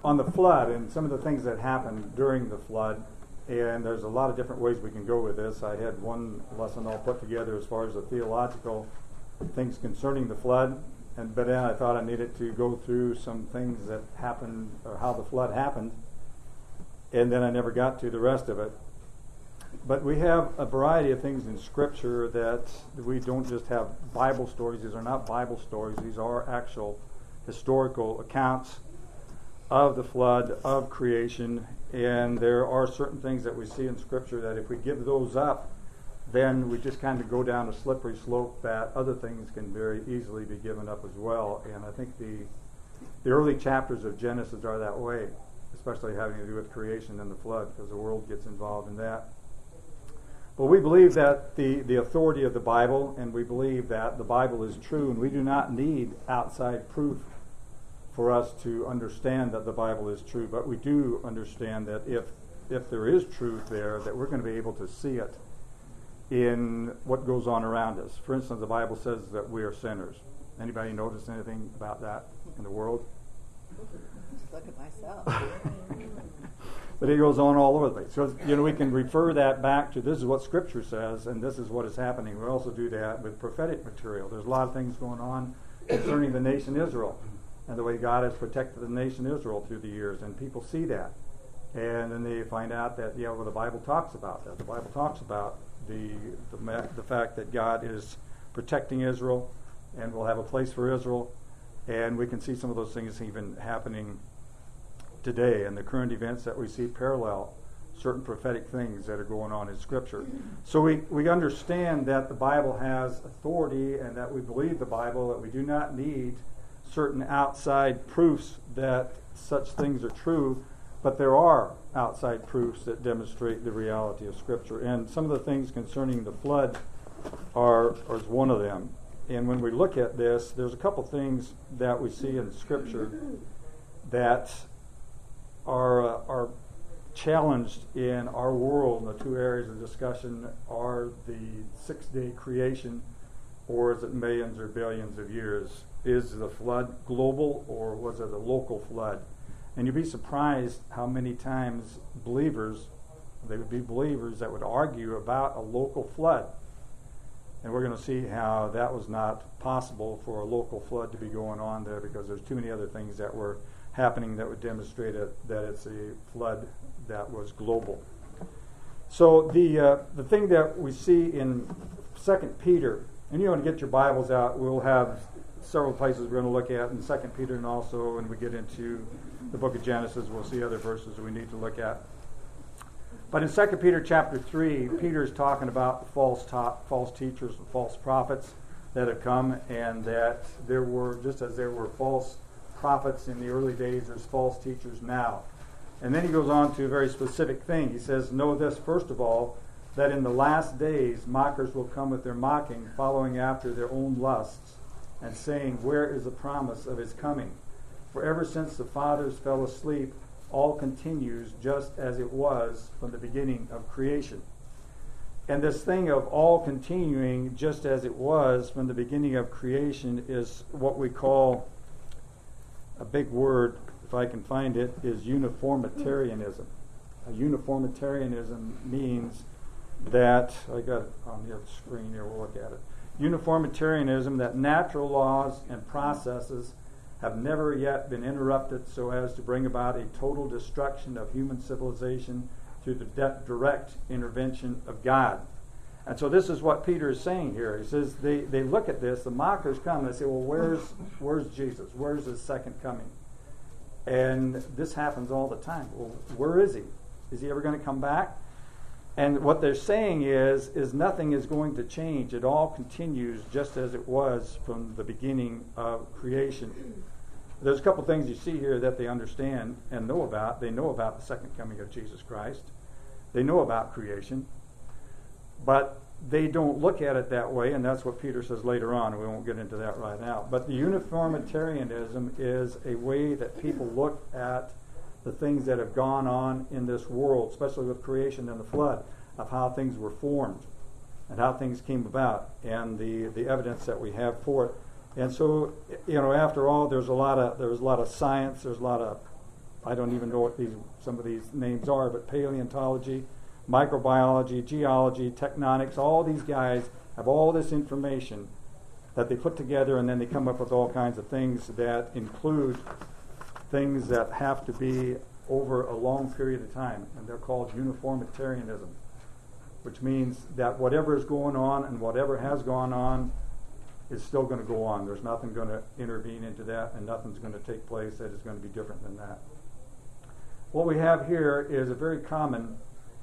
on the flood and some of the things that happened during the flood. And there's a lot of different ways we can go with this. I had one lesson all put together as far as the theological things concerning the flood. But then I thought I needed to go through some things that happened, or how the flood happened. And then I never got to the rest of it. But we have a variety of things in Scripture that we don't just have Bible stories. These are not Bible stories. These are actual historical accounts of the flood, of creation. And there are certain things that we see in Scripture that if we give those up, then we just kind of go down a slippery slope that other things can very easily be given up as well. And I think the early chapters of Genesis are that way, especially having to do with creation and the flood, because the world gets involved in that. But we believe that the authority of the Bible, and we believe that the Bible is true, and we do not need outside proof for us to understand that the Bible is true. But we do understand that if there is truth there, that we're going to be able to see it in what goes on around us. For instance, the Bible says that we are sinners. Anybody notice anything about that in the world? Just look at myself. But it goes on all over the place. So, we can refer that back to this is what Scripture says, and this is what is happening. We also do that with prophetic material. There's a lot of things going on concerning the nation Israel and the way God has protected the nation Israel through the years, and people see that. And then they find out that, the Bible talks about that. The Bible talks about the fact that God is protecting Israel and will have a place for Israel. And we can see some of those things even happening today, and the current events that we see parallel certain prophetic things that are going on in Scripture. So we understand that the Bible has authority and that we believe the Bible, that we do not need certain outside proofs that such things are true, but there are outside proofs that demonstrate the reality of Scripture. And some of the things concerning the flood is one of them. And when we look at this, there's a couple things that we see in Scripture that are challenged in our world. And the two areas of discussion are the 6-day creation, or is it millions or billions of years? Is the flood global, or was it a local flood? And you'd be surprised how many times they would be believers that would argue about a local flood. And we're going to see how that was not possible for a local flood to be going on there, because there's too many other things that were happening that would demonstrate that it's a flood that was global. So the thing that we see in 2 Peter, and you want to get your Bibles out, we'll have several places we're going to look at in 2 Peter, and also when we get into the book of Genesis, we'll see other verses we need to look at. But in 2 Peter chapter 3, Peter is talking about false teachers and false prophets that have come, and that there were, just as there were false prophets in the early days, there's false teachers now. And then he goes on to a very specific thing. He says, know this, first of all, that in the last days mockers will come with their mocking, following after their own lusts, and saying, where is the promise of his coming? For ever since the fathers fell asleep, all continues just as it was from the beginning of creation. And this thing of all continuing just as it was from the beginning of creation is what we call, a big word, if I can find it, is uniformitarianism. Uniformitarianism means that, I got it on the screen here, we'll look at it. Uniformitarianism, that natural laws and processes have never yet been interrupted so as to bring about a total destruction of human civilization through the direct intervention of God. And so this is what Peter is saying here. He says they look at this, the mockers come and they say, well, where's Jesus? Where's his second coming? And this happens all the time. Well, where is he? Is he ever going to come back? And what they're saying is nothing is going to change. It all continues just as it was from the beginning of creation. There's a couple things you see here that they understand and know about. They know about the second coming of Jesus Christ. They know about creation. But they don't look at it that way, and that's what Peter says later on, and we won't get into that right now. But the uniformitarianism is a way that people look at the things that have gone on in this world, especially with creation and the flood, of how things were formed and how things came about, and the evidence that we have for it. And so, after all, there's a lot of science, there's a lot of I don't even know what some of these names are, but paleontology, microbiology, geology, tectonics, all these guys have all this information that they put together, and then they come up with all kinds of things that include things that have to be over a long period of time, and they're called uniformitarianism, which means that whatever is going on and whatever has gone on is still going to go on. There's nothing going to intervene into that, and nothing's going to take place that is going to be different than that. What we have here is a very common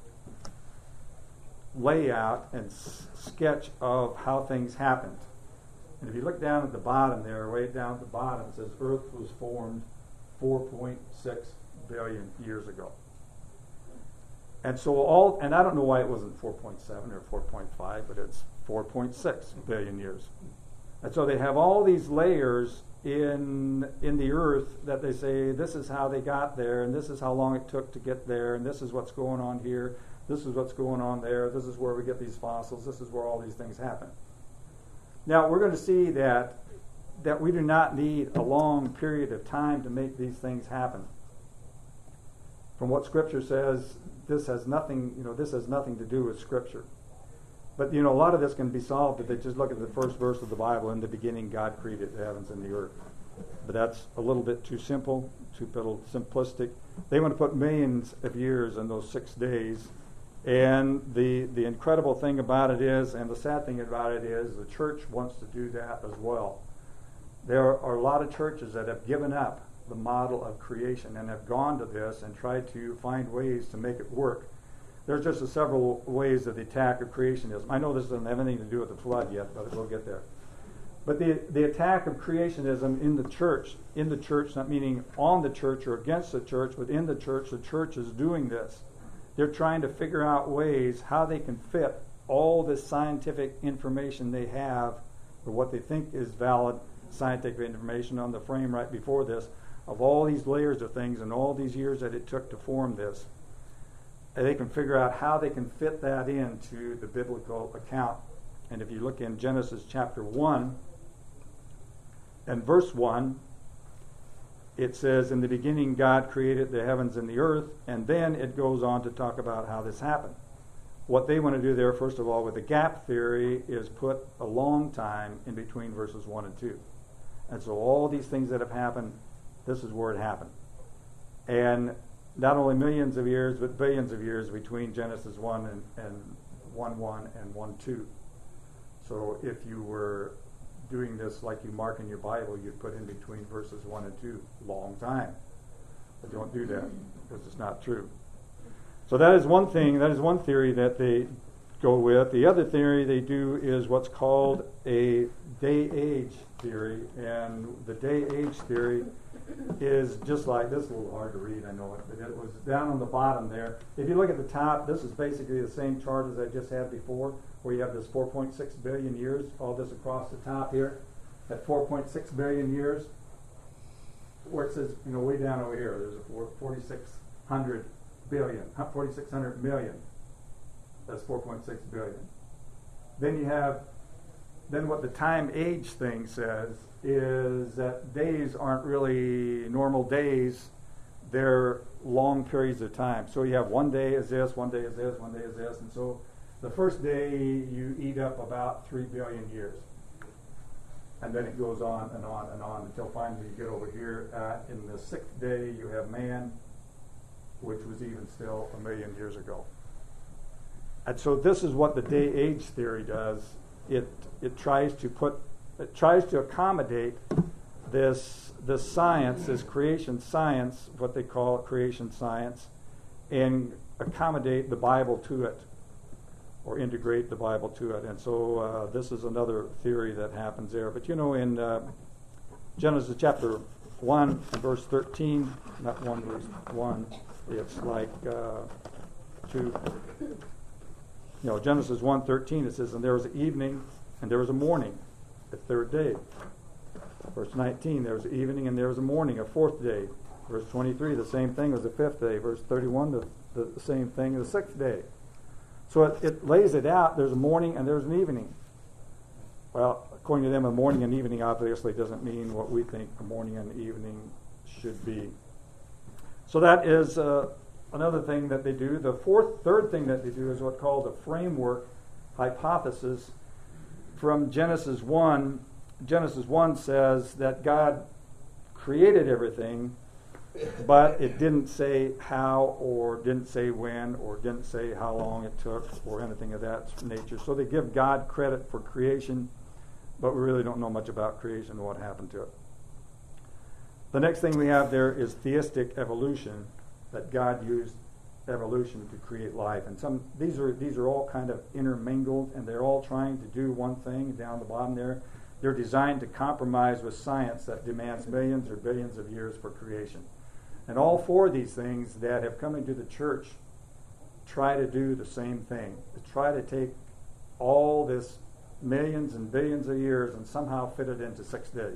layout and sketch of how things happened. And if you look down at the bottom there, way down at the bottom, it says Earth was formed 4.6 billion years ago. And so and I don't know why it wasn't 4.7 or 4.5, but it's 4.6 billion years. And so they have all these layers in the earth that they say this is how they got there, and this is how long it took to get there, and this is what's going on here, this is what's going on there, this is where we get these fossils, this is where all these things happen. Now we're going to see that we do not need a long period of time to make these things happen. From what Scripture says, this has nothing to do with Scripture. But a lot of this can be solved if they just look at the first verse of the Bible. In the beginning, God created the heavens and the earth. But that's a little bit too simple, too simplistic. They want to put millions of years in those 6 days. And the incredible thing about it is, and the sad thing about it is, the church wants to do that as well. There are a lot of churches that have given up the model of creation and have gone to this and tried to find ways to make it work. There's just several ways of the attack of creationism. I know this doesn't have anything to do with the flood yet, but we'll get there. But the attack of creationism in the church, not meaning on the church or against the church, but in the church is doing this. They're trying to figure out ways how they can fit all this scientific information they have, or what they think is valid scientific information on the frame right before this, of all these layers of things and all these years that it took to form this. And they can figure out how they can fit that into the biblical account. And if you look in Genesis chapter 1 and verse 1, it says, in the beginning God created the heavens and the earth, and then it goes on to talk about how this happened. What they want to do there, first of all, with the gap theory, is put a long time in between verses 1 and 2. And so all these things that have happened, this is where it happened. And not only millions of years, but billions of years between Genesis 1 and 1:1 and 1:2. So if you were doing this like you mark in your Bible, you'd put in between verses 1 and 2, long time. But don't do that, because it's not true. So that is one thing, that is one theory that they go with. The other theory they do is what's called a day-age theory. And the day-age theory is just like this. Is a little hard to read, I know it, but it was down on the bottom there. If you look at the top, this is basically the same chart as I just had before, where you have this 4.6 billion years, all this across the top here, at 4.6 billion years, where it says, way down over here, there's a 4,600 billion, 4,600 million. That's 4.6 billion. Then what the time age thing says is that days aren't really normal days. They're long periods of time. So you have one day is this, one day is this, one day is this. And so the first day you eat up about 3 billion years. And then it goes on and on and on until finally you get over here. In the 6th day you have man, which was even still 1 million years ago. And so this is what the day-age theory does. It tries to accommodate this science, this creation science, what they call creation science, and accommodate the Bible to it, or integrate the Bible to it. And so this is another theory that happens there. But in Genesis chapter 1 and verse 13, not 1 verse 1, it's like 2. Genesis 1:13, it says, and there was an evening and there was a morning, the 3rd day. Verse 19, there was an evening and there was a morning, a 4th day. Verse 23, the same thing was the 5th day. Verse 31, the same thing, the 6th day. So it lays it out. There's a morning and there's an evening. Well, according to them, a morning and evening obviously doesn't mean what we think a morning and evening should be. So that is another thing that they do. The third thing that they do is what's called a framework hypothesis from Genesis 1. Genesis 1 says that God created everything, but it didn't say how, or didn't say when, or didn't say how long it took, or anything of that nature. So they give God credit for creation, but we really don't know much about creation and what happened to it. The next thing we have there is theistic evolution, that God used evolution to create life. And these are all kind of intermingled, and they're all trying to do one thing down the bottom there. They're designed to compromise with science that demands millions or billions of years for creation. And all four of these things that have come into the church try to do the same thing, to try to take all this millions and billions of years and somehow fit it into 6 days.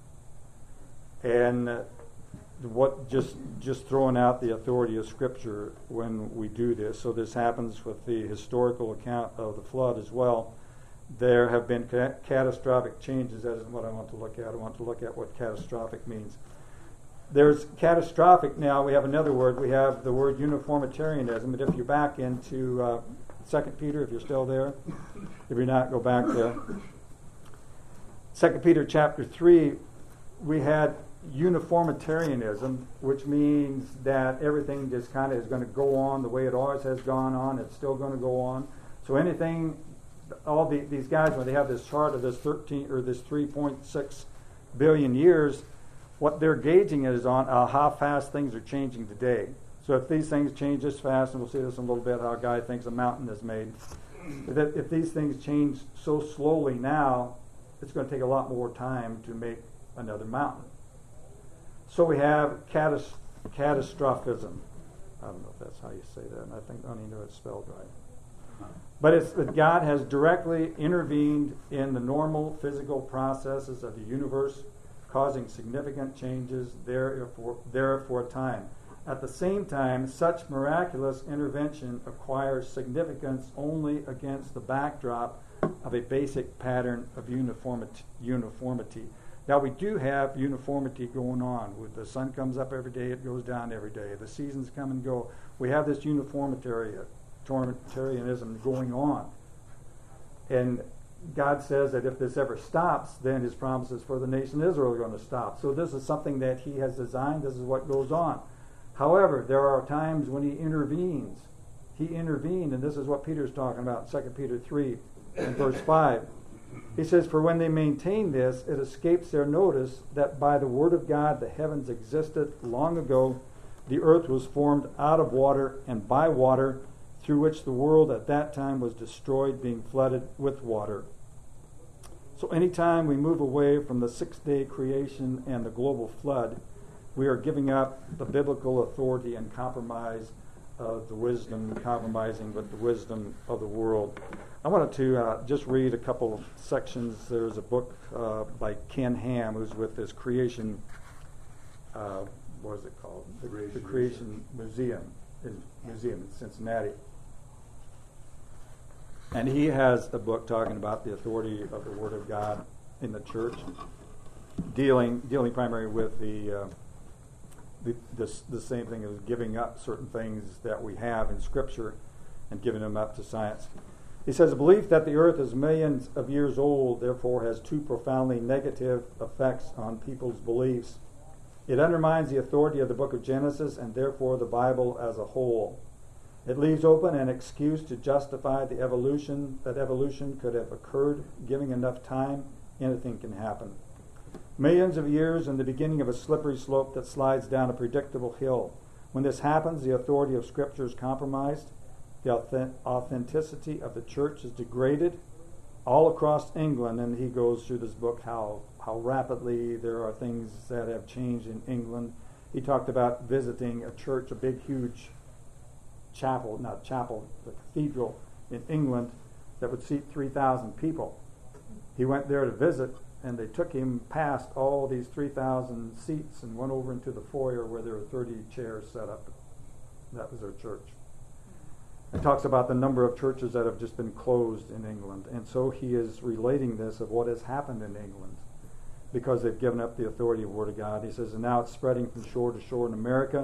And what just throwing out the authority of Scripture when we do this. So this happens with the historical account of the flood as well. There have been catastrophic changes. That isn't what I want to look at. I want to look at what catastrophic means. There's catastrophic now. We have another word. We have the word uniformitarianism. But if you're back into 2 Peter, if you're still there, if you're not, go back there. 2 Peter chapter 3, we had uniformitarianism, which means that everything just kind of is going to go on the way it always has gone on. It's still going to go on. So anything, all these guys, when they have this chart of this 3.6 billion years, what they're gauging is on how fast things are changing today. So if these things change this fast, and we'll see this in a little bit, how a guy thinks a mountain is made. If these things change so slowly now, it's going to take a lot more time to make another mountain. So we have catastrophism. I don't know if that's how you say that. I think I don't even know it's spelled right. But it's that God has directly intervened in the normal physical processes of the universe, causing significant changes there for a time. At the same time, such miraculous intervention acquires significance only against the backdrop of a basic pattern of uniformity. Now, we do have uniformity going on. The sun comes up every day, it goes down every day. The seasons come and go. We have this uniformitarianism going on. And God says that if this ever stops, then his promises for the nation Israel are going to stop. So this is something that he has designed. This is what goes on. However, there are times when he intervenes. He intervened, and this is what Peter's talking about in 2 Peter 3 and verse 5. He says, "For when they maintain this, it escapes their notice that by the word of God the heavens existed long ago. The earth was formed out of water and by water, through which the world at that time was destroyed, being flooded with water." So anytime we move away from the 6-day creation and the global flood, we are giving up the biblical authority and compromise of the wisdom, compromising with the wisdom of the world. I wanted to just read a couple of sections. There's a book by Ken Ham, who's with this creation, what is it called? The Creation Museum in Cincinnati. And he has a book talking about the authority of the Word of God in the church, dealing primarily with the same thing as giving up certain things that we have in Scripture and giving them up to science. He says, "The belief that the earth is millions of years old, therefore, has two profoundly negative effects on people's beliefs. It undermines the authority of the book of Genesis and therefore the Bible as a whole. It leaves open an excuse to justify that evolution could have occurred. Giving enough time, anything can happen. Millions of years and the beginning of a slippery slope that slides down a predictable hill. When this happens, the authority of Scripture is compromised. The authenticity of the church is degraded all across England." And he goes through this book how rapidly there are things that have changed in England. He talked about visiting a church, a big, huge the cathedral in England that would seat 3,000 people. He went there to visit, and they took him past all these 3,000 seats and went over into the foyer where there were 30 chairs set up. That was their church. It talks about the number of churches that have just been closed in England. And so he is relating this of what has happened in England because they've given up the authority of the Word of God. He says, and now it's spreading from shore to shore in America.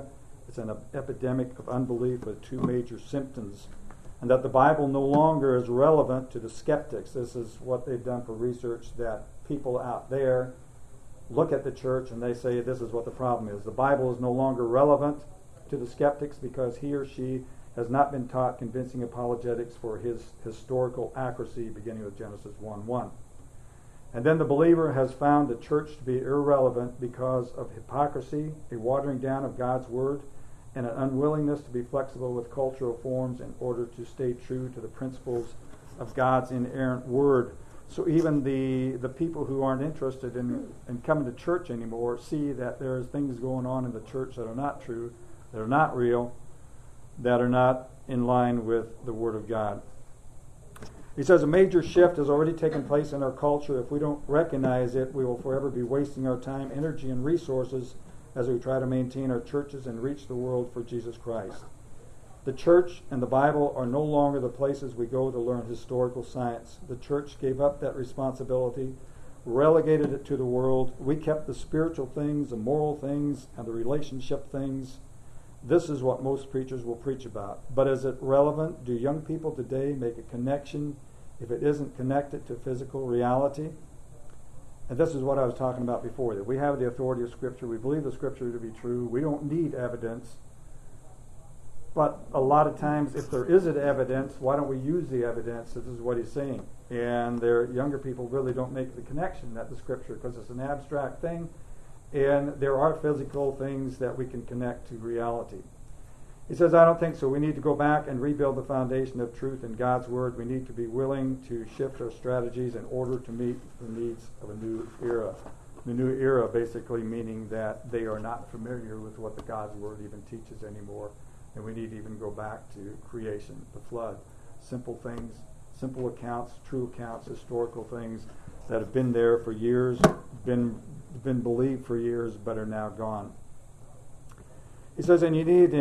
It's an epidemic of unbelief with two major symptoms. And that the Bible no longer is relevant to the skeptics. This is what they've done for research, that people out there look at the church and they say this is what the problem is. The Bible is no longer relevant to the skeptics because he or she has not been taught convincing apologetics for his historical accuracy, beginning with Genesis 1:1. And then the believer has found the church to be irrelevant because of hypocrisy, a watering down of God's word, and an unwillingness to be flexible with cultural forms in order to stay true to the principles of God's inerrant word. So even the people who aren't interested in coming to church anymore see that there's things going on in the church that are not true, that are not real, that are not in line with the Word of God. He says a major shift has already taken place in our culture. If we don't recognize it, we will forever be wasting our time, energy, and resources as we try to maintain our churches and reach the world for Jesus Christ. The church and the Bible are no longer the places we go to learn historical science. The church gave up that responsibility, relegated it to the world. We kept the spiritual things, the moral things, and the relationship things. This is what most preachers will preach about. But is it relevant? Do young people today make a connection if it isn't connected to physical reality? And this is what I was talking about before, that we have the authority of Scripture. We believe the Scripture to be true. We don't need evidence. But a lot of times, if there isn't evidence, why don't we use the evidence? This is what he's saying. And their younger people really don't make the connection that the Scripture, because it's an abstract thing, and there are physical things that we can connect to reality. He says, I don't think so. We need to go back and rebuild the foundation of truth in God's Word. We need to be willing to shift our strategies in order to meet the needs of a new era. The new era basically meaning that they are not familiar with what the God's Word even teaches anymore. And we need to even go back to creation, the flood. Simple things, simple accounts, true accounts, historical things that have been there for years, been believed for years, but are now gone. He says, and you need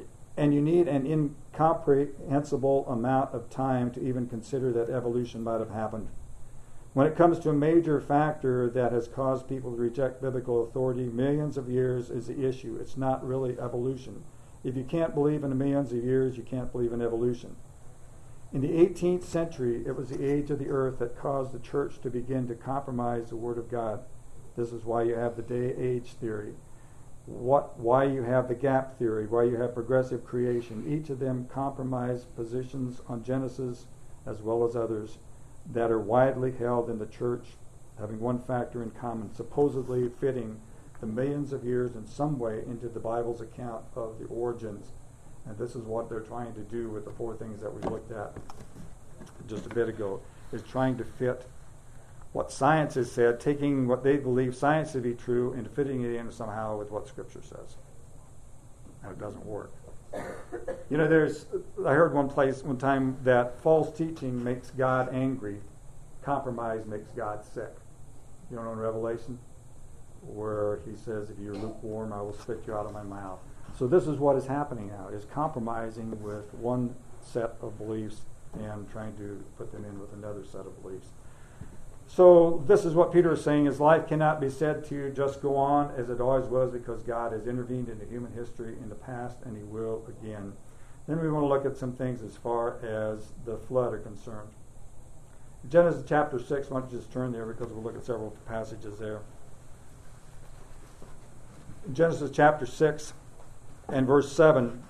an incomprehensible amount of time to even consider that evolution might have happened. When it comes to a major factor that has caused people to reject biblical authority, millions of years is the issue. It's not really evolution. If you can't believe in the millions of years, you can't believe in evolution. In the 18th century, it was the age of the earth that caused the church to begin to compromise the Word of God. This is why you have the day-age theory, why you have the gap theory, why you have progressive creation. Each of them compromise positions on Genesis as well as others that are widely held in the church, having one factor in common, supposedly fitting the millions of years in some way into the Bible's account of the origins. And this is what they're trying to do with the four things that we looked at just a bit ago, is trying to fit what science has said, taking what they believe science to be true and fitting it in somehow with what Scripture says. And it doesn't work. You know, I heard one time that false teaching makes God angry, compromise makes God sick. You know, in Revelation, where he says, if you're lukewarm, I will spit you out of my mouth. So this is what is happening now, is compromising with one set of beliefs and trying to put them in with another set of beliefs. So this is what Peter is saying, is life cannot be said to just go on as it always was, because God has intervened into human history in the past, and he will again. Then we want to look at some things as far as the flood are concerned. Genesis chapter 6, why don't you just turn there, because we'll look at several passages there. Genesis chapter 6 and verse 7.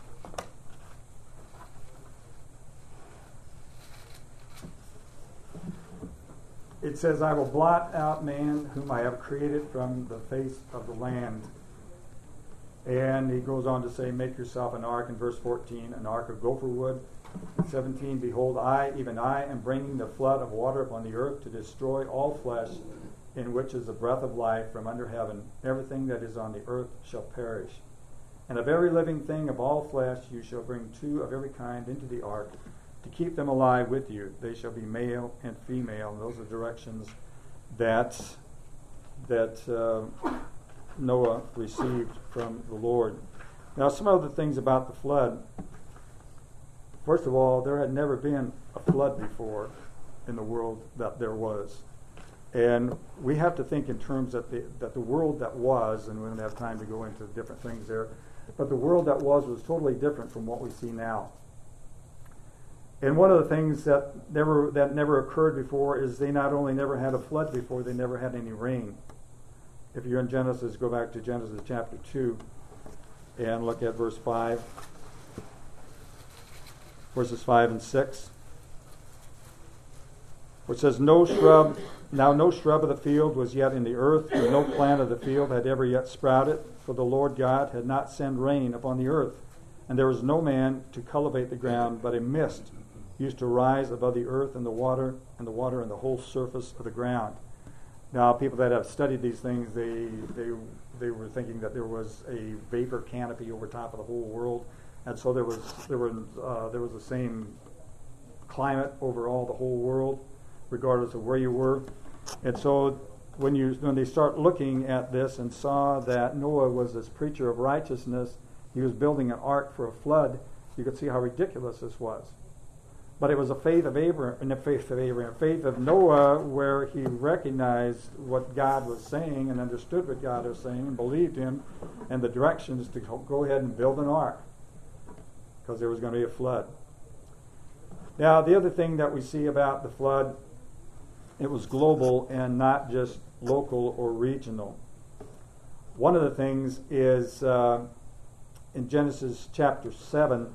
It says, I will blot out man whom I have created from the face of the land. And he goes on to say, make yourself an ark in verse 14, an ark of gopher wood. 17, behold, I, even I, am bringing the flood of water upon the earth to destroy all flesh, in which is the breath of life from under heaven. Everything that is on the earth shall perish. And of every living thing of all flesh you shall bring two of every kind into the ark, to keep them alive with you. They shall be male and female. And those are directions that Noah received from the Lord. Now, some other things about the flood. First of all, there had never been a flood before in the world that there was. And we have to think in terms that the world that was, and we don't have time to go into different things there, But the world that was totally different from what we see now. And one of the things that never occurred before is they not only never had a flood before, they never had any rain. If you're in Genesis, go back to Genesis chapter 2 and look at verse 5. Verses 5 and 6. Where it says, no shrub of the field was yet in the earth, and no plant of the field had ever yet sprouted, for the Lord God had not sent rain upon the earth, and there was no man to cultivate the ground, but a mist used to rise above the earth and the water and the whole surface of the ground. Now, people that have studied these things, they were thinking that there was a vapor canopy over top of the whole world, and so there was the same climate over all the whole world, regardless of where you were. And so when they start looking at this and saw that Noah was this preacher of righteousness, he was building an ark for a flood, you could see how ridiculous this was. But it was a faith of Noah, where he recognized what God was saying and understood what God was saying and believed him, and the directions to go ahead and build an ark, because there was going to be a flood. Now, the other thing that we see about the flood, it was global and not just local or regional. One of the things is in Genesis chapter 7.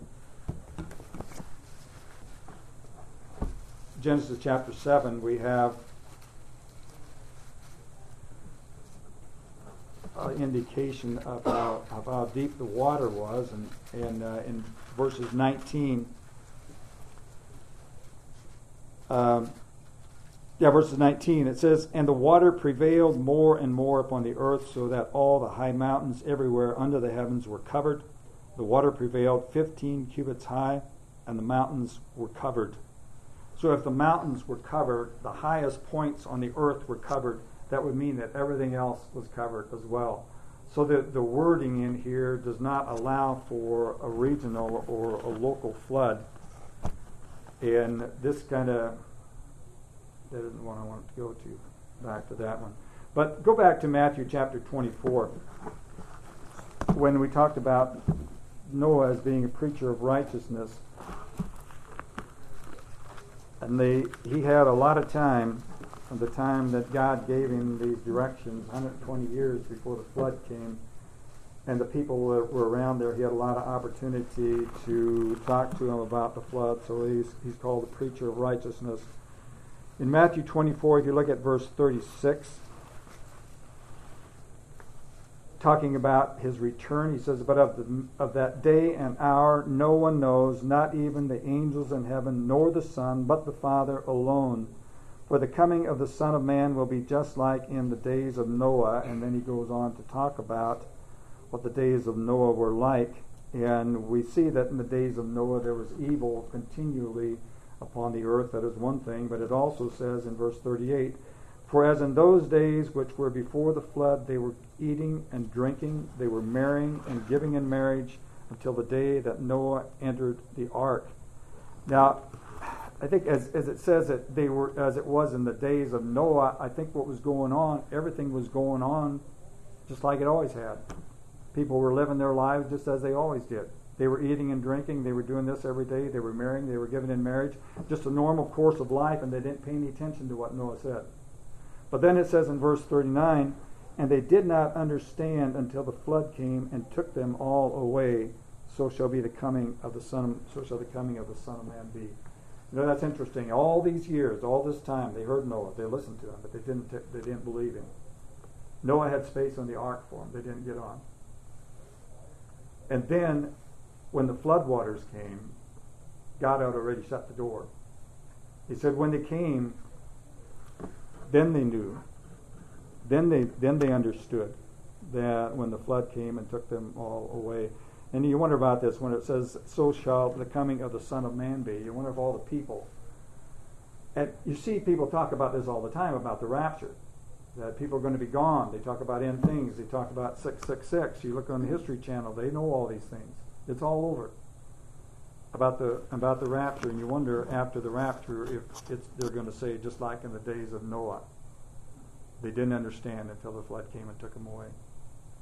Genesis chapter 7, we have an indication of how deep the water was, and in verses 19. Verses 19, it says, and the water prevailed more and more upon the earth, so that all the high mountains everywhere under the heavens were covered. The water prevailed 15 cubits high, and the mountains were covered. So if the mountains were covered, the highest points on the earth were covered, that would mean that everything else was covered as well. So the wording in here does not allow for a regional or a local flood. And this kind of, that isn't the one I wanted to go to, back to that one. But go back to Matthew chapter 24, when we talked about Noah as being a preacher of righteousness. And he had a lot of time, from the time that God gave him these directions, 120 years before the flood came. And the people that were around there, he had a lot of opportunity to talk to them about the flood. So he's called the preacher of righteousness. In Matthew 24, if you look at verse 36, talking about his return, he says, but of that day and hour no one knows, not even the angels in heaven, nor the Son, but the Father alone. For the coming of the Son of Man will be just like in the days of Noah. And then he goes on to talk about what the days of Noah were like. And we see that in the days of Noah there was evil continually upon the earth. That is one thing. But it also says in verse 38, for as in those days which were before the flood, they were eating and drinking, they were marrying and giving in marriage until the day that Noah entered the ark. Now, I think as it says that they were, as it was in the days of Noah, I think what was going on, everything was going on just like it always had. People were living their lives just as they always did. They were eating and drinking, they were doing this every day, they were marrying, they were giving in marriage, just a normal course of life, and they didn't pay any attention to what Noah said. But then it says in verse 39, and they did not understand until the flood came and took them all away. So shall be the coming of the Son. So shall the coming of the Son of Man be. You know, that's interesting. All these years, all this time, they heard Noah, they listened to him, but they didn't believe him. Noah had space on the ark for them. They didn't get on. And then, when the floodwaters came, God had already shut the door. He said, when they came, then they knew. Then they understood that when the flood came and took them all away. And you wonder about this when it says, so shall the coming of the Son of Man be. You wonder if all the people. And you see people talk about this all the time, about the rapture. That people are going to be gone. They talk about end things. They talk about 666. You look on the History Channel, they know all these things. It's all over. About the rapture, and you wonder after the rapture if they're going to say just like in the days of Noah. They didn't understand until the flood came and took them away.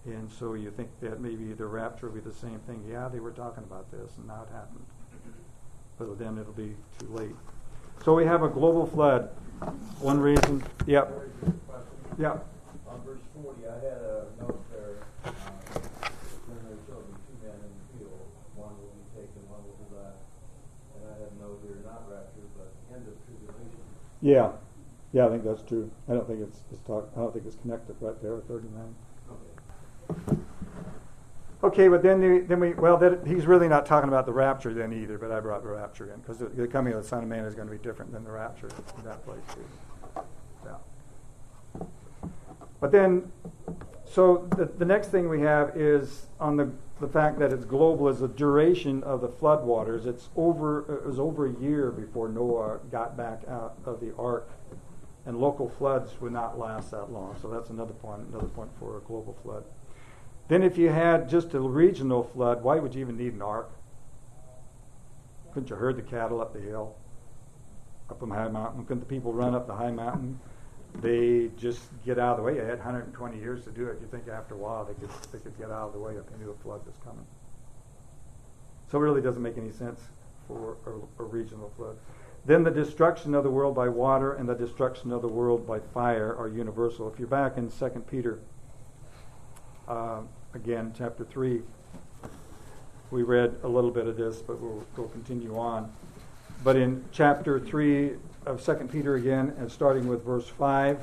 And so you think that maybe the rapture will be the same thing. Yeah, they were talking about this, and now it happened. But then it'll be too late. So we have a global flood. One reason. Yep. Yep. On verse 40, I had a note there. Then there shall be two men in the field. One will be taken, one will be left. And I had a note here, not rapture, but end of tribulation. Yeah. Yeah, I think that's true. I don't think it's it's connected right there at 39. Okay. Okay, but then he's really not talking about the rapture then either, but I brought the rapture in because the coming of the Son of Man is going to be different than the rapture in that place too. Yeah. But then, so the next thing we have is on the fact that it's global is the duration of the flood waters. It was over a year before Noah got back out of the ark, and local floods would not last that long. So that's another point for a global flood. Then if you had just a regional flood, why would you even need an ark? Couldn't you herd the cattle up the hill, up on the high mountain? Couldn't the people run up the high mountain? They just get out of the way. They had 120 years to do it. You think after a while they could get out of the way if they knew a flood was coming. So it really doesn't make any sense for a regional flood. Then the destruction of the world by water and the destruction of the world by fire are universal. If you're back in 2 Peter, again, chapter 3, we read a little bit of this, but we'll continue on. But in chapter 3 of 2 Peter again, and starting with verse 5,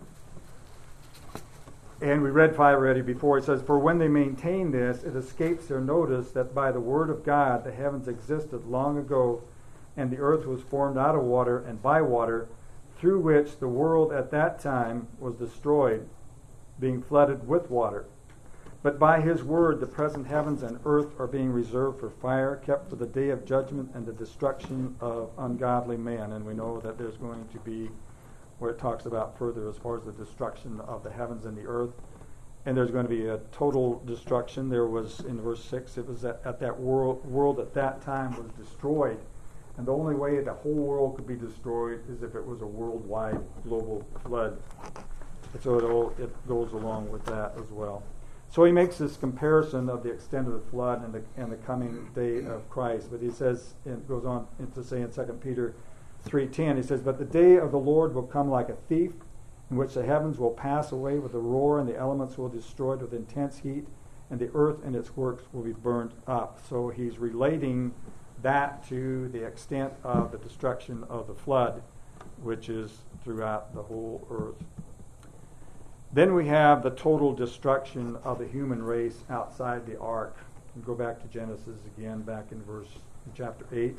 and we read 5 already before, it says, "For when they maintain this, it escapes their notice that by the word of God the heavens existed long ago, and the earth was formed out of water and by water, through which the world at that time was destroyed, being flooded with water. But by his word the present heavens and earth are being reserved for fire, kept for the day of judgment and the destruction of ungodly men." And we know that there's going to be, where it talks about further as far as the destruction of the heavens and the earth. And there's going to be a total destruction. There was, in verse 6, it was at that world at that time was destroyed. And the only way the whole world could be destroyed is if it was a worldwide global flood. And so it goes along with that as well. So he makes this comparison of the extent of the flood and the coming day of Christ. But he says, and goes on to say in 2 Peter 3:10, he says, "But the day of the Lord will come like a thief, in which the heavens will pass away with a roar, and the elements will be destroyed with intense heat, and the earth and its works will be burned up." So he's relating that to the extent of the destruction of the flood, which is throughout the whole earth. Then we have the total destruction of the human race outside the ark. We go back to Genesis again, back in chapter 8.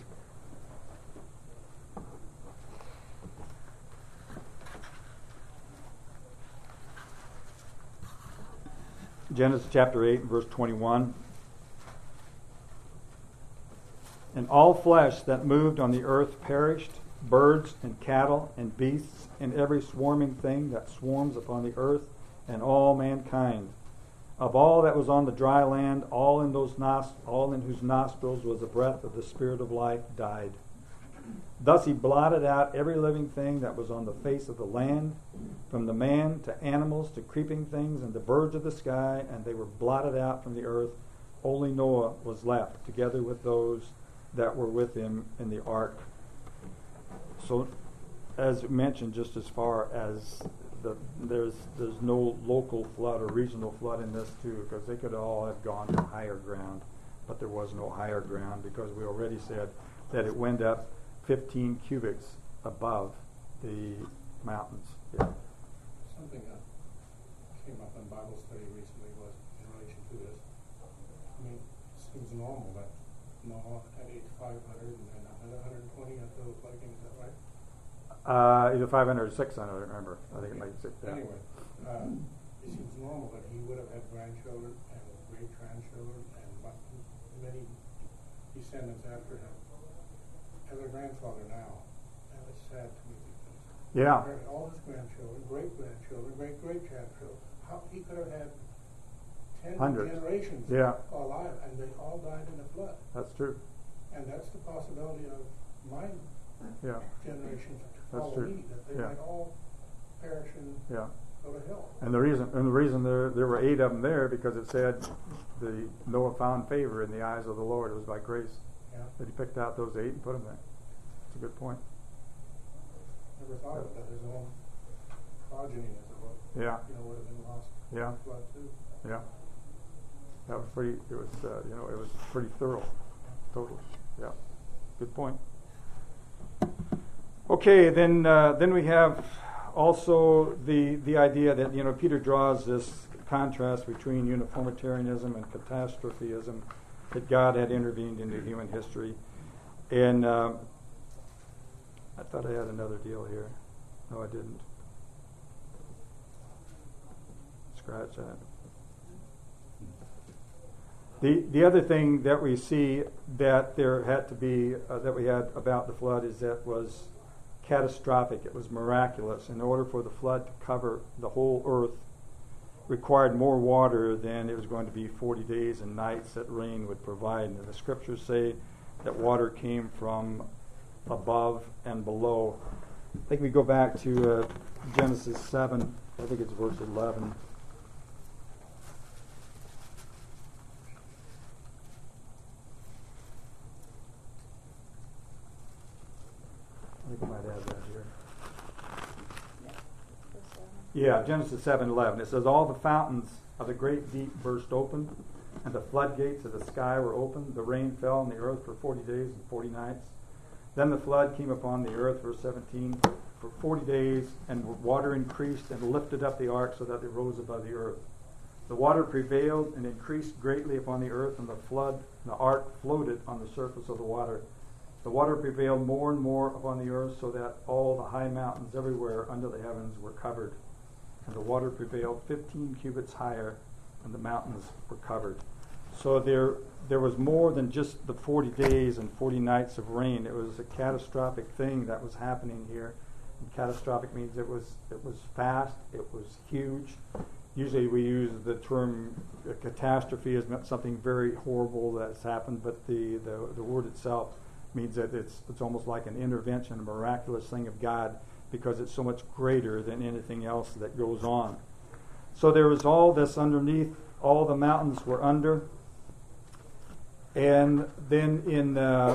Genesis chapter 8, verse 21. "And all flesh that moved on the earth perished, birds and cattle and beasts and every swarming thing that swarms upon the earth, and all mankind. Of all that was on the dry land, all in whose nostrils was the breath of the Spirit of life died. Thus he blotted out every living thing that was on the face of the land, from the man to animals to creeping things and the birds of the sky, and they were blotted out from the earth. Only Noah was left, together with those that were with him in the ark." So, as mentioned, just as far as there's no local flood or regional flood in this too, because they could all have gone to higher ground, but there was no higher ground because we already said that it went up 15 cubits above the mountains. Yeah. Something that came up in Bible study recently was in relation to this. I mean, it seems normal that Noah had 500 and another 120 until the flood came. Is that right? Either 500 or 600, I don't remember. I think it might be 6. Yeah. Anyway, it seems normal that he would have had grandchildren and great-grandchildren and many descendants after him. As a grandfather now, and it's sad to me because Yeah. all his grandchildren, great-grandchildren, great-great-grandchildren, how he could have had 10 Hundreds. generations alive, and they all died in the flood. That's true. And that's the possibility of my Yeah. generations to That's follow true. me, that they Yeah. might all perish in Yeah. go to hell. And the reason there were 8 of them there, because it said Noah found favor in the eyes of the Lord. It was by grace that he picked out those 8 and put them there. That's a good point. Never thought of it, that his own progeny, as it were, would have been lost. Yeah. Flood too. Yeah. That was pretty. It was it was pretty thorough. Totally. Yeah. Good point. Okay, then we have also the idea that Peter draws this contrast between uniformitarianism and catastrophism, that God had intervened into human history, and I thought I had another deal here. No, I didn't. Scratch that. The other thing that we see that there had to be that we had about the flood is that was catastrophic. It was miraculous. In order for the flood to cover the whole earth, required more water than it was going to be 40 days and nights that rain would provide. And the scriptures say that water came from above and below. I think we go back to Genesis 7. I think it's verse 11. I think I might add that here. Yeah, Genesis 7:11. It says, all the fountains of the great deep burst open, and the floodgates of the sky were opened. The rain fell on the earth for 40 days and 40 nights. Then the flood came upon the earth, verse 17, for 40 days, and water increased and lifted up the ark so that it rose above the earth. The water prevailed and increased greatly upon the earth, and the ark floated on the surface of the water. The water prevailed more and more upon the earth, so that all the high mountains everywhere under the heavens were covered. And the water prevailed 15 cubits higher, and the mountains were covered. So there was more than just the 40 days and 40 nights of rain. It was a catastrophic thing that was happening here. And catastrophic means it was fast, it was huge. Usually we use the term catastrophe as something very horrible that's happened, but the word itself means that it's almost like an intervention, a miraculous thing of God, because it's so much greater than anything else that goes on. So there was all this underneath, all the mountains were under, and then in the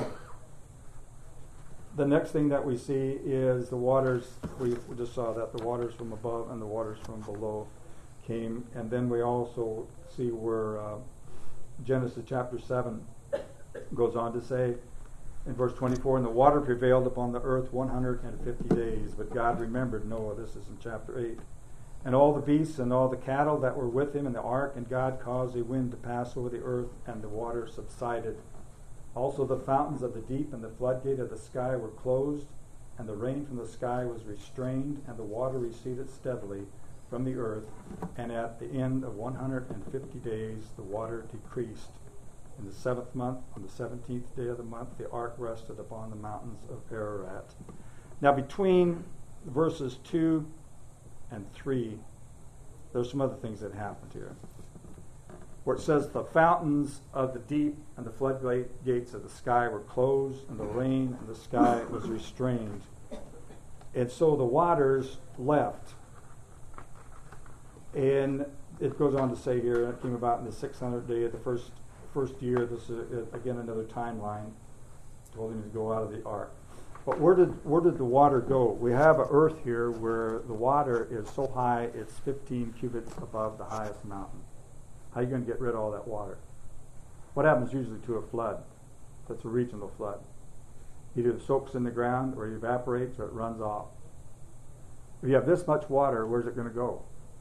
next thing that we see is the waters. We just saw that the waters from above and the waters from below came, and then we also see where Genesis chapter 7 goes on to say, in verse 24, and the water prevailed upon the earth 150 days, but God remembered Noah. This is in chapter 8. And all the beasts and all the cattle that were with him in the ark, and God caused a wind to pass over the earth, and the water subsided. Also the fountains of the deep and the floodgate of the sky were closed, and the rain from the sky was restrained, and the water receded steadily from the earth, and at the end of 150 days the water decreased. In the 7th month, on the 17th day of the month, the ark rested upon the mountains of Ararat. Now between verses 2 and 3, there's some other things that happened here. Where it says the fountains of the deep and the floodgates of the sky were closed, and the rain in the sky was restrained. And so the waters left. And it goes on to say here, it came about in the 600th day of the first year. This is again another timeline. Told him to go out of the ark. But where did the water go? We have an earth here where the water is so high it's 15 cubits above the highest mountain. How are you going to get rid of all that water? What happens usually to a flood? That's a regional flood. Either it soaks in the ground or it evaporates or it runs off. If you have this much water, where's it going to go?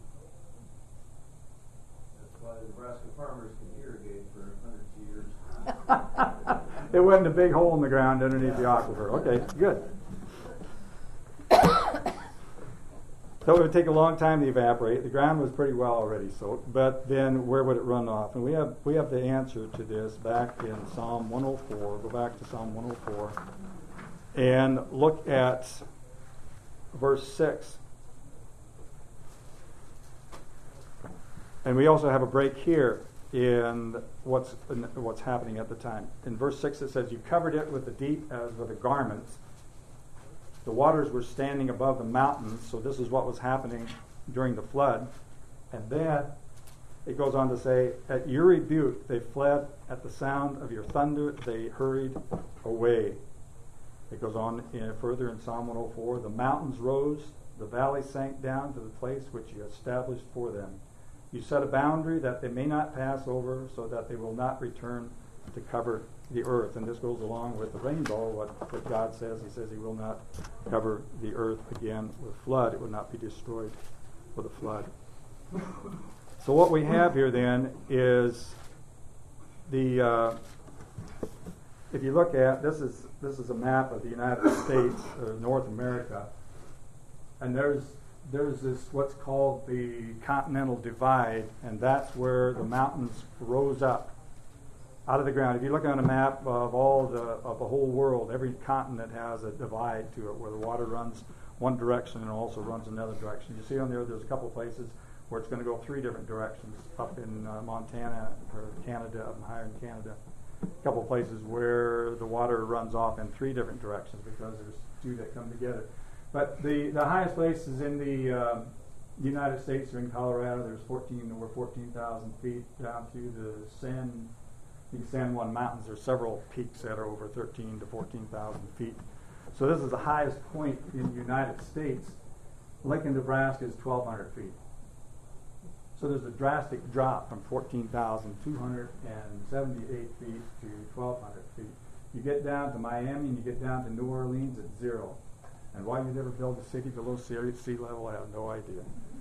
That's why the Nebraska farmers can irrigate for hundreds of years. It wasn't a big hole in the ground underneath the aquifer. Okay, good. So it would take a long time to evaporate. The ground was pretty well already soaked, but then where would it run off? And we have the answer to this back in Psalm 104. Go back to Psalm 104 and look at verse 6. And we also have a break here in what's happening at the time. In verse 6 it says, you covered it with the deep as with a garment. The waters were standing above the mountains, so this is what was happening during the flood. And then it goes on to say, at your rebuke they fled, at the sound of your thunder they hurried away. It goes on further in Psalm 104, the mountains rose, the valley sank down to the place which you established for them. You set a boundary that they may not pass over, so that they will not return to cover the earth. And this goes along with the rainbow, what God says. He says he will not cover the earth again with flood. It will not be destroyed with a flood. So what we have here then is the if you look at this is a map of the United States, North America, and there's this what's called the Continental Divide, and that's where the mountains rose up out of the ground. If you look on a map of the whole world, every continent has a divide to it where the water runs one direction and also runs another direction. You see on there's a couple places where it's going to go three different directions, up in Montana or Canada, up higher in Canada. A couple places where the water runs off in three different directions because there's two that come together. But the highest places in the United States are in Colorado. There's over 14,000 feet down to the San Juan Mountains. There's several peaks that are over 13 to 14,000 feet. So this is the highest point in the United States. Lincoln, Nebraska is 1,200 feet. So there's a drastic drop from 14,278 feet to 1,200 feet. You get down to Miami and you get down to New Orleans at zero. And why you never build a city below sea level, I have no idea.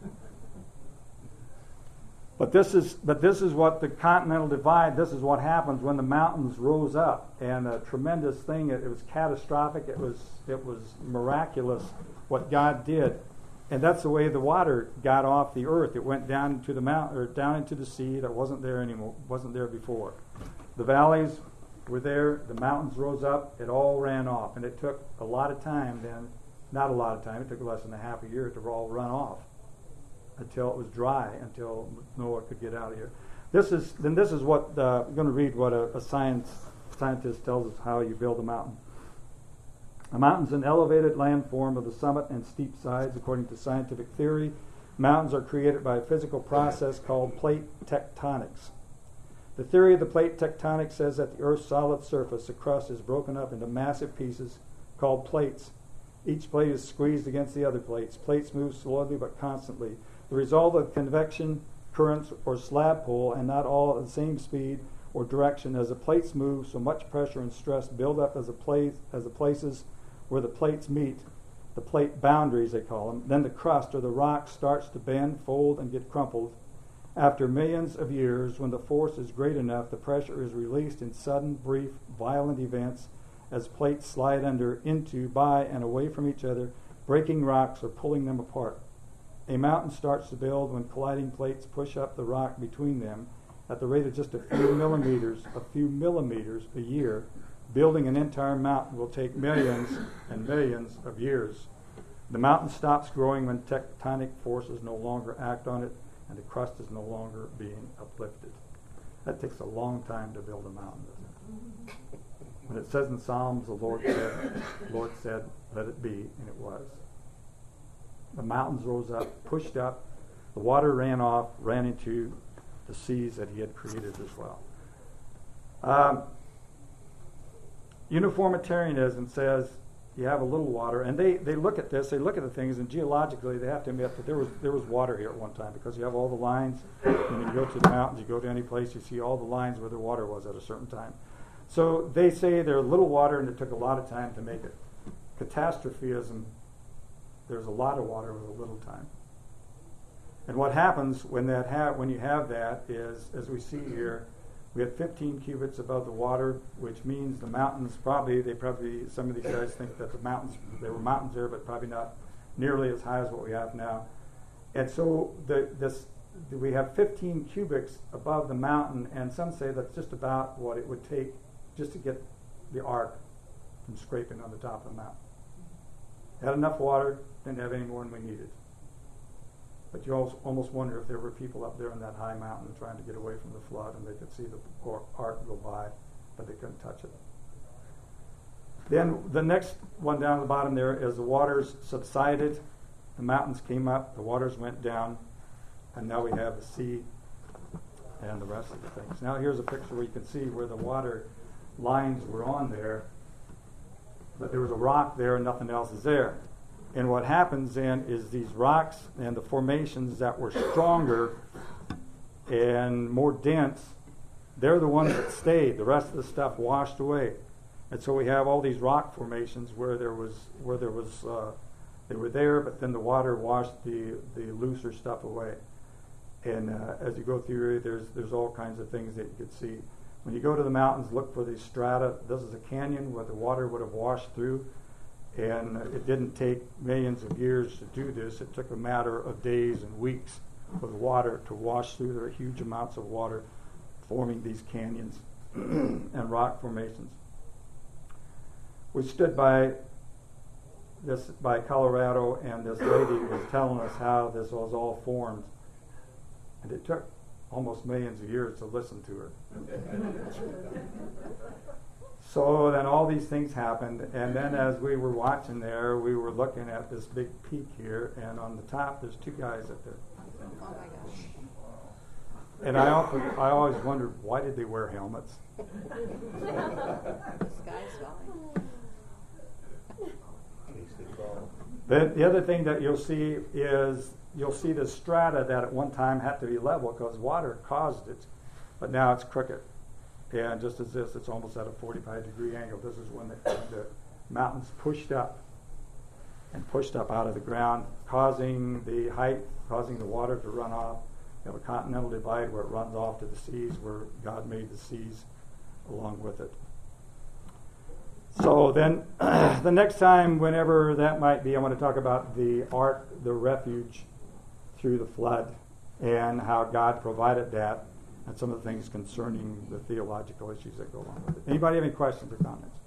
But this is what the Continental Divide, this is what happens when the mountains rose up. And a tremendous thing, it was catastrophic, it was miraculous what God did. And that's the way the water got off the earth. It went down into the mountain or down into the sea that wasn't there anymore, wasn't there before. The valleys were there, the mountains rose up, it all ran off. And it took a lot of time then, not a lot of time, it took less than a half a year to all run off until it was dry, until Noah could get out of here. This is what I'm going to read what a scientist tells us how you build a mountain. A mountain's an elevated landform of the summit and steep sides. According to scientific theory, mountains are created by a physical process called plate tectonics. The theory of the plate tectonics says that the Earth's solid surface, the crust, is broken up into massive pieces called plates. Each plate is squeezed against the other plates. Plates move slowly but constantly. The result of convection currents or slab pull, and not all at the same speed or direction. As the plates move, so much pressure and stress build up as the places where the plates meet, the plate boundaries they call them. Then the crust or the rock starts to bend, fold, and get crumpled. After millions of years, when the force is great enough, the pressure is released in sudden, brief, violent events as plates slide under, into, by, and away from each other, breaking rocks or pulling them apart. A mountain starts to build when colliding plates push up the rock between them at the rate of just a few millimeters a year. Building an entire mountain will take millions and millions of years. The mountain stops growing when tectonic forces no longer act on it and the crust is no longer being uplifted. That takes a long time to build a mountain, doesn't it? When it says in Psalms, the Lord said, let it be, and it was. The mountains rose up, pushed up, the water ran off, ran into the seas that he had created as well. Uniformitarianism says you have a little water, and they look at this, they look at the things, and geologically they have to admit that there was water here at one time, because you have all the lines, and you go to the mountains, you go to any place, you see all the lines where the water was at a certain time. So they say there's little water, and it took a lot of time to make it. Catastrophism, there's a lot of water with a little time. And what happens when you have that is, as we see here, we have 15 cubits above the water, which means the mountains some of these guys think that there were mountains there, but probably not nearly as high as what we have now. And so we have 15 cubics above the mountain, and some say that's just about what it would take just to get the ark from scraping on the top of the mountain. Had enough water, didn't have any more than we needed. But you almost wonder if there were people up there on that high mountain trying to get away from the flood, and they could see the ark go by, but they couldn't touch it. Then the next one down at the bottom there is the waters subsided, the mountains came up, the waters went down, and now we have the sea and the rest of the things. Now here's a picture where you can see where the water lines were on there, but there was a rock there and nothing else is there. And what happens then is these rocks and the formations that were stronger and more dense, they're the ones that stayed. The rest of the stuff washed away. And so we have all these rock formations where they were there, but then the water washed the looser stuff away. And as you go through, there's all kinds of things that you could see. When you go to the mountains, look for these strata. This is a canyon where the water would have washed through, and it didn't take millions of years to do this. It took a matter of days and weeks for the water to wash through. There are huge amounts of water forming these canyons and rock formations. We stood by Colorado, and this lady was telling us how this was all formed. And it took almost millions of years to listen to her. So then all these things happened, and then as we were watching there, we were looking at this big peak here, and on the top there's two guys up there. Oh my gosh. And I always wondered, why did they wear helmets? The sky's falling. The other thing that you'll see is the strata that at one time had to be level because water caused it, but now it's crooked. And just as this, it's almost at a 45-degree angle. This is when the mountains pushed up out of the ground, causing the water to run off. You have a continental divide where it runs off to the seas, where God made the seas along with it. So then, the next time, whenever that might be, I want to talk about the ark, the refuge through the flood, and how God provided that, and some of the things concerning the theological issues that go along with it. Anybody have any questions or comments?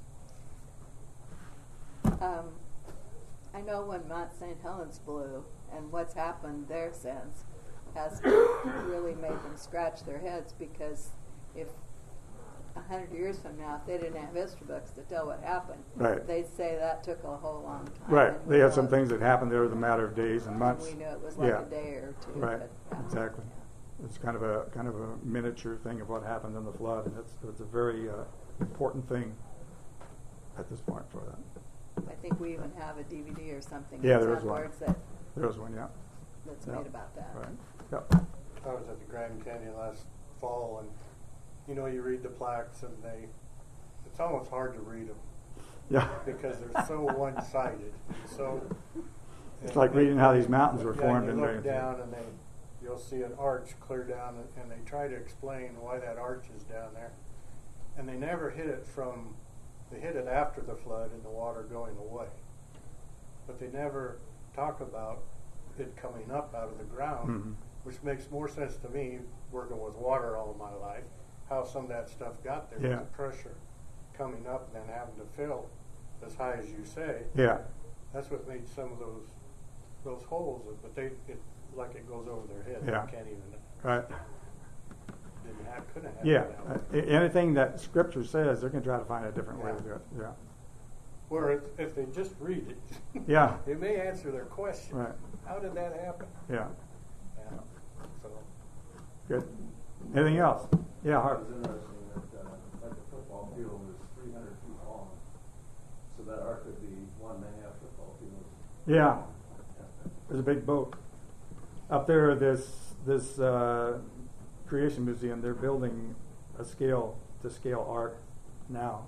I know when Mount St. Helens blew, and what's happened there since has really made them scratch their heads, because if 100 years from now, if they didn't have history books to tell what happened, Right. they'd say that took a whole long time. Right. They had some things that happened there in a matter of days and months. We knew it was like Yeah. a day or two. Right. But, Exactly. It's kind of a miniature thing of what happened in the flood, and it's a very important thing at this point for that. I think we even have a DVD or something. Yeah, that's there is on one. boards There was one, yeah. that's Yeah. made about that. Right. Yep. I was at the Grand Canyon last fall, and you read the plaques, and it's almost hard to read them Yeah. because they're so one-sided. It's like reading how these mountains were formed You in look there. down, and you'll see an arch clear down, and they try to explain why that arch is down there, and they never hit it they hit it after the flood and the water going away, but they never talk about it coming up out of the ground, Mhm. which makes more sense to me, working with water all my life, how some of that stuff got there Yeah. with the pressure coming up and then having to fill as high as you say. Yeah. That's what made some of those holes, but like it goes over their head. Yeah. They can't even, Right. couldn't have Yeah. that way. Anything that Scripture says, they're going to try to find a different way Yeah. to do it. Yeah. Where if they just read it, Yeah. it may answer their question. Right. How did that happen? Yeah. Yeah. So Good. Anything else? Yeah, It Harv. was interesting that like the football field was 300 feet long, so that ark could be 1.5 football fields. Yeah. There's a big boat up there. This Creation Museum. They're building a scale ark now.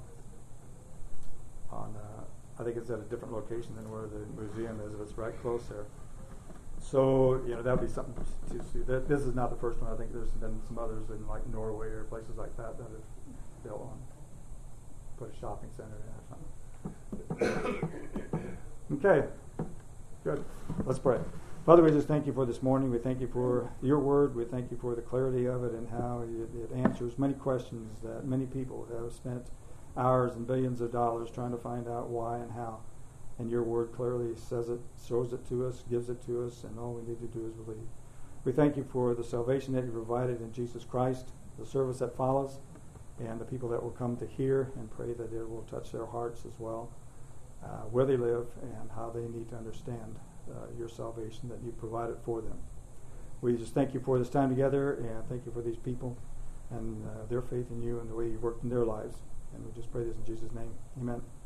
I think it's at a different location than where the museum is. It's right close there. So that'd be something to see. This is not the first one. I think there's been some others in like Norway or places like that have built one, put a shopping center in or something. Okay, good. Let's pray. Father, we just thank you for this morning. We thank you for your word. We thank you for the clarity of it and how it answers many questions that many people have spent hours and billions of dollars trying to find out why and how. And your word clearly says it, shows it to us, gives it to us, and all we need to do is believe. We thank you for the salvation that you provided in Jesus Christ, the service that follows, and the people that will come to hear, and pray that it will touch their hearts as well, where they live and how they need to understand your salvation that you provided for them. We just thank you for this time together, and thank you for these people and their faith in you and the way you worked in their lives. And we just pray this in Jesus' name. Amen.